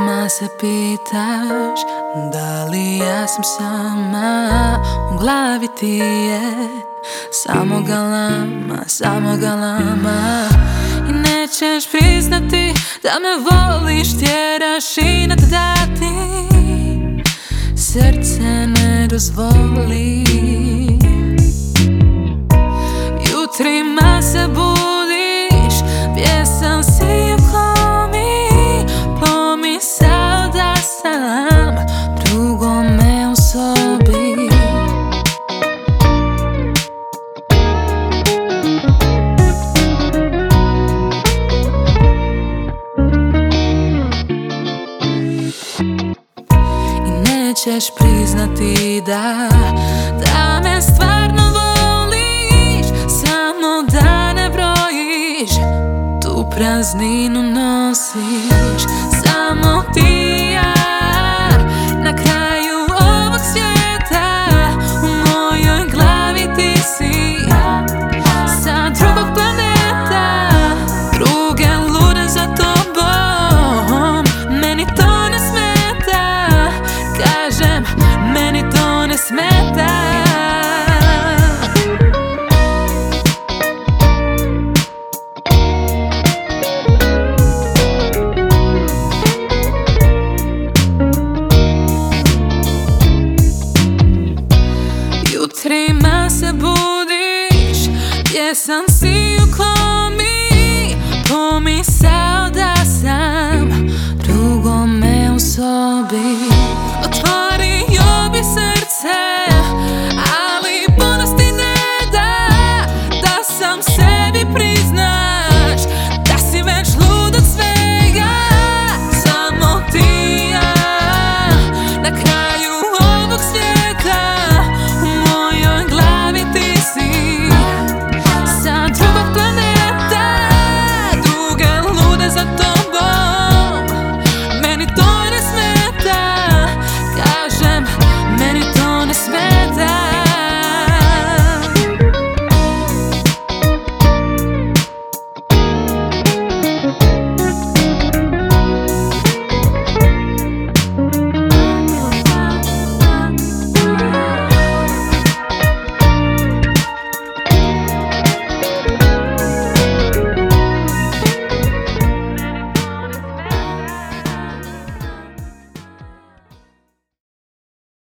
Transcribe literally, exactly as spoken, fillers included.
Jutrima se pitaš da li ja sam sama, u glavi ti je samo galama, samo galama. I nećeš priznati da me voliš, tjeraš inat da ti srce ne dozvoli. Jutrima se budiš, pjesan si u komi, pomisao da sam drugome u sobi. I nećeš priznati da, da me stvarno voliš, samo da ne brojiš, tu prazninu nosiš. Samo ti i ja na kraju ovog svijeta, u mojoj glavi ti si sa drugog planeta. Druge lude za tobom, meni to ne smeta, kažem, meni to ne smeta. Jutrima se budiš, pjesan si u komi, pomisao da sam drugome u sobi.